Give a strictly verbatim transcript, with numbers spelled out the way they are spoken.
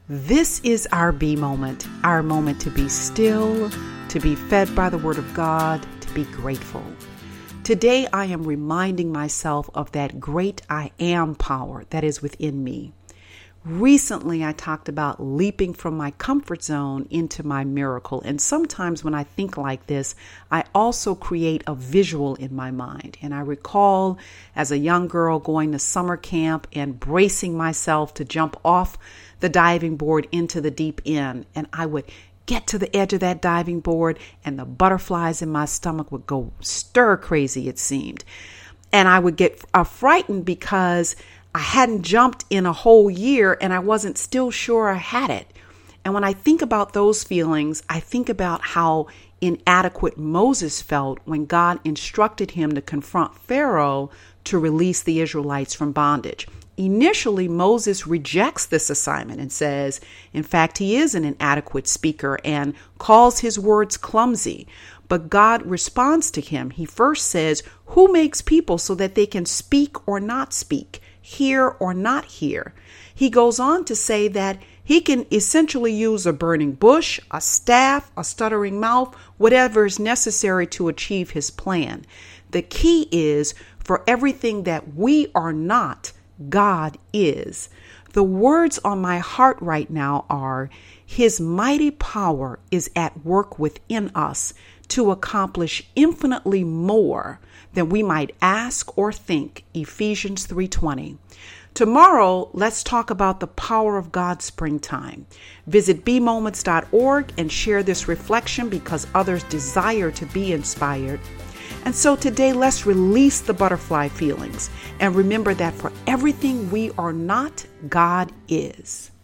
This is our B moment, our moment to be still, to be fed by the Word of God, to be grateful. Today, I am reminding myself of that great I am power that is within me. Recently, I talked about leaping from my comfort zone into my miracle. And sometimes when I think like this, I also create a visual in my mind. And I recall as a young girl going to summer camp and bracing myself to jump off the diving board into the deep end. And I would get to the edge of that diving board and the butterflies in my stomach would go stir crazy, it seemed. And I would get uh, frightened because I hadn't jumped in a whole year and I wasn't still sure I had it. And when I think about those feelings, I think about how inadequate Moses felt when God instructed him to confront Pharaoh to release the Israelites from bondage. Initially, Moses rejects this assignment and says, in fact, he is an inadequate speaker and calls his words clumsy. But God responds to him. He first says, who makes people so that they can speak or not speak, hear or not hear? He goes on to say that he can essentially use a burning bush, a staff, a stuttering mouth, whatever is necessary to achieve his plan. The key is for everything that we are not, God is. The words on my heart right now are, His mighty power is at work within us to accomplish infinitely more than we might ask or think. Ephesians three twenty. Tomorrow, let's talk about the power of God's springtime. Visit b moments dot org and share this reflection because others desire to be inspired. And so today, let's release the butterfly feelings and remember that for everything we are not, God is.